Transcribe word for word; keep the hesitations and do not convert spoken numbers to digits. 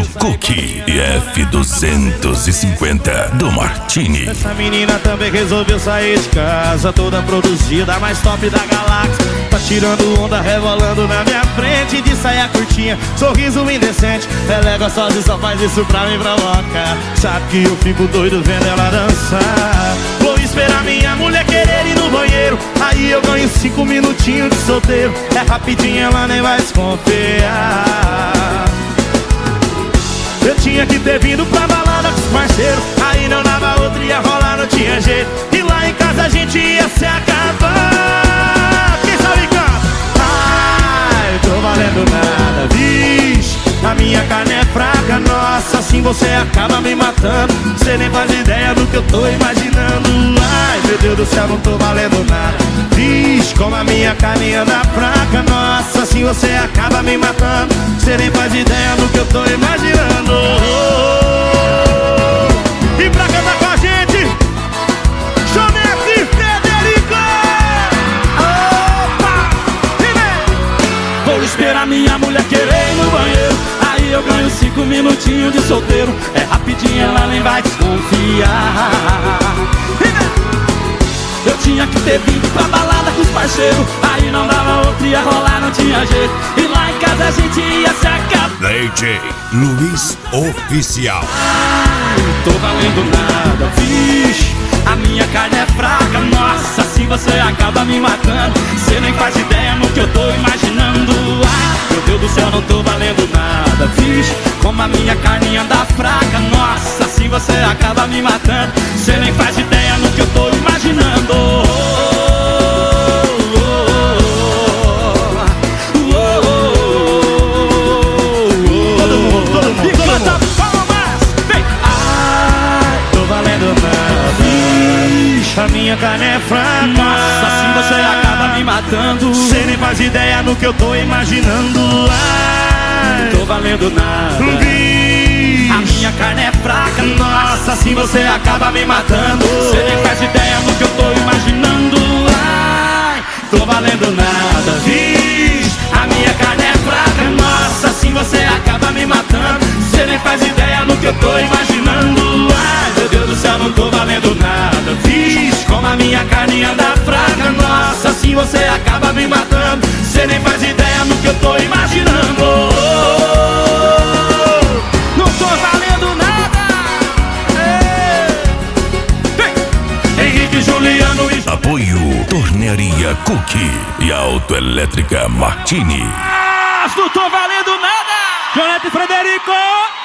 Cookie e F duzentos e cinquenta do Martini. Essa menina também resolveu sair de casa, toda produzida, mais top da galáxia. Tá tirando onda, rebolando na minha frente, de saia curtinha, sorriso indecente. Ela é gostosa e só faz isso pra me provocar. Sabe que eu fico doido vendo ela dançar. Vou esperar minha mulher querer ir no banheiro, aí eu ganho cinco minutinhos de solteiro. É rapidinho, ela nem vai desconfiar. Eu tinha que ter vindo pra balada com os parceiros, aí não dava outra, ia rolar, não tinha jeito. E lá em casa a gente ia se acabar. Quem sabe canta? Ai, tô valendo nada, vixe, a minha carne é fraca, nossa, assim você acaba me matando. Cê nem faz ideia do que eu tô imaginando. Ai, meu Deus do céu, não tô valendo nada, vixe, como a minha carne anda fraca, nossa, assim você acaba me matando. Cê nem faz ideia do que eu tô imaginando. E pra cantar com a gente, Jonete e Frederico. Opa! E vem! Vou esperar minha mulher querer ir no banheiro, aí eu ganho cinco minutinhos de solteiro. É rapidinho, ela nem vai desconfiar. Eu tinha que ter vindo pra balada com os parceiros, aí não dava outra, ia rolar, não tinha jeito. E lá em casa a gente ia se acabar. D J Luiz Oficial. Ai, tô valendo nada, vixe, a minha carne é fraca, nossa, assim você acaba me matando. Cê nem faz ideia no que eu tô imaginando. Ai, meu Deus do céu, não tô valendo nada, vixe, como a minha carne anda fraca, nossa, assim você acaba me matando. Cê nem faz ideia no que eu tô imaginando. A minha carne é fraca, nossa, assim você acaba me matando. Cê nem faz ideia no que eu tô imaginando. Ai, tô valendo nada, vixe, a minha carne é fraca, nossa, assim você acaba me matando. Cê nem faz ideia no que eu tô imaginando. Ai, tô valendo nada, vixe, a minha carne é fraca, nossa, assim você acaba me matando. Cê nem faz ideia no que eu tô imaginando. Ai, meu Deus do céu, não tô valendo nada, vixe, como a minha carne anda fraca, nossa, assim você acaba me matando. Cê nem faz ideia no que eu tô imaginando. Não tô valendo nada. Ei. Henrique, Juliano e... Apoio Tornearia Cookie e Autoelétrica Martini. Ah, não tô valendo nada. Jonete e Frederico.